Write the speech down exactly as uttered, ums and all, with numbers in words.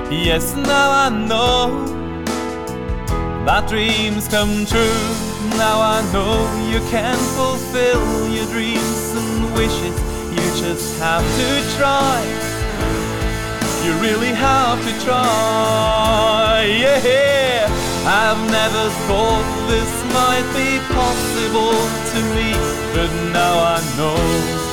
Yes, now I know that dreams come true. Now I know you can fulfill your dreams and wishes. You just have to try. You really have to try. Yeah, I've never thought this might be possible to me, but now I know